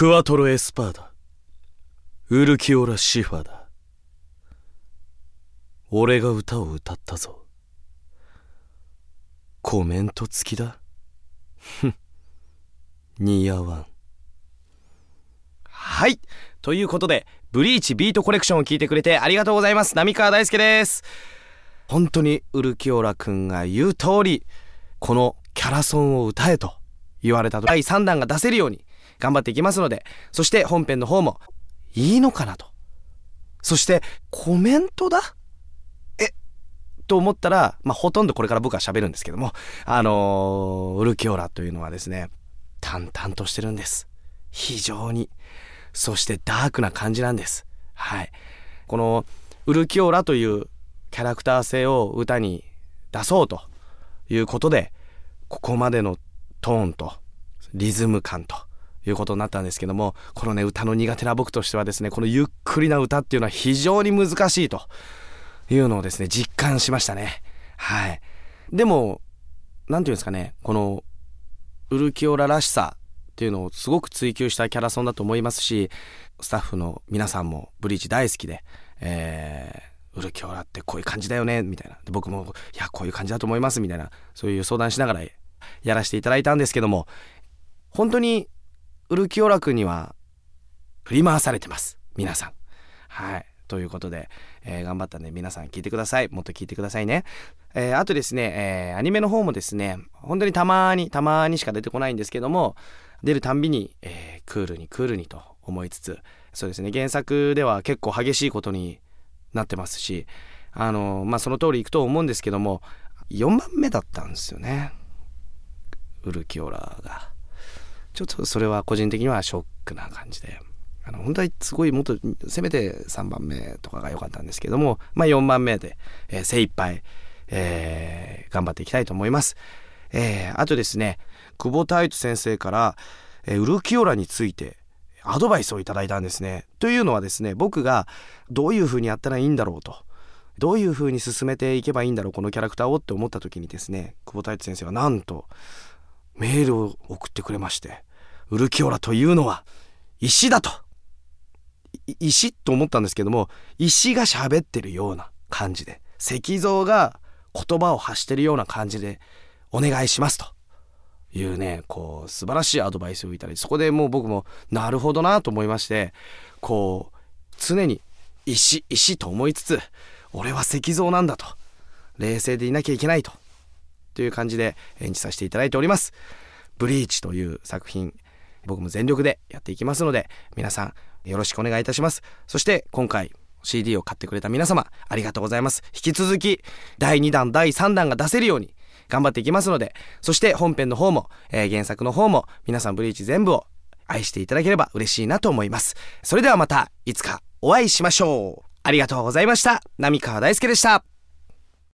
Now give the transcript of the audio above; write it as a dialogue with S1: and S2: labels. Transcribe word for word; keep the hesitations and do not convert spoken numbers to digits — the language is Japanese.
S1: クワトロエスパーダ、ウルキオラシファーだ。俺が歌を歌ったぞ。コメント付きだ。ふん、似合わん。
S2: はい、ということでブリーチビートコレクションを聞いてくれてありがとうございます。浪川大輔です。本当にウルキオラくんが言う通り、このキャラソンを歌えと言われただいさんだんが出せるように頑張っていきますので、そして本編の方もいいのかなと、そしてコメントだえと思ったら、まあほとんどこれから僕は喋るんですけども、あのー、ウルキオラというのはですね、淡々としてるんです。非常に。そしてダークな感じなんです。はい。このウルキオラというキャラクター性を歌に出そうということで、ここまでのトーンとリズム感ということになったんですけども、このね、歌の苦手な僕としてはですね、このゆっくりな歌っていうのは非常に難しいというのをですね、実感しましたね。はい。でもなんていうんですかね、このウルキオラらしさっていうのをすごく追求したキャラソンだと思いますし、スタッフの皆さんもブリーチ大好きで、えー、ウルキオラってこういう感じだよねみたいな、で僕もいやこういう感じだと思いますみたいな、そういう相談しながらやらせていただいたんですけども、本当にウルキオラくんには振り回されてます皆さん。はい、ということで、えー、頑張ったんで皆さん聞いてください。もっと聞いてくださいね。えー、あとですね、えー、アニメの方もですね、本当にたまにたまにしか出てこないんですけども、出るたんびに、えー、クールにクールにと思いつつ、そうですね、原作では結構激しいことになってますし、あのー、まあその通りいくと思うんですけども、よんばんめだったんですよね、ウルキオラが。ちょっとそれは個人的にはショックな感じで、あの本当はすごいもっとせめてさんばんめとかが良かったんですけども、まあよんばんめで、えー、精一杯、えー、頑張っていきたいと思います。えー、あとですね、久保太斗先生から、えー、ウルキオラについてアドバイスをいただいたんですね。というのはですね、僕がどういう風にやったらいいんだろうと、どういう風に進めていけばいいんだろうこのキャラクターをって思った時にですね、久保太斗先生はなんとメールを送ってくれまして、ウルキオラというのは石だと。石と思ったんですけども、石が喋ってるような感じで、石像が言葉を発してるような感じでお願いしますというね、こう素晴らしいアドバイスをいただいて、そこでもう僕もなるほどなと思いまして、こう常に石石と思いつつ、俺は石像なんだと、冷静でいなきゃいけないとという感じで演じさせていただいております。ブリーチという作品、僕も全力でやっていきますので、皆さんよろしくお願いいたします。そして今回 シーディー を買ってくれた皆様、ありがとうございます。引き続きだいにだんだいさんだんが出せるように頑張っていきますので、そして本編の方も、えー、原作の方も皆さんブリーチ全部を愛していただければ嬉しいなと思います。それではまたいつかお会いしましょう。ありがとうございました。浪川大輔でした。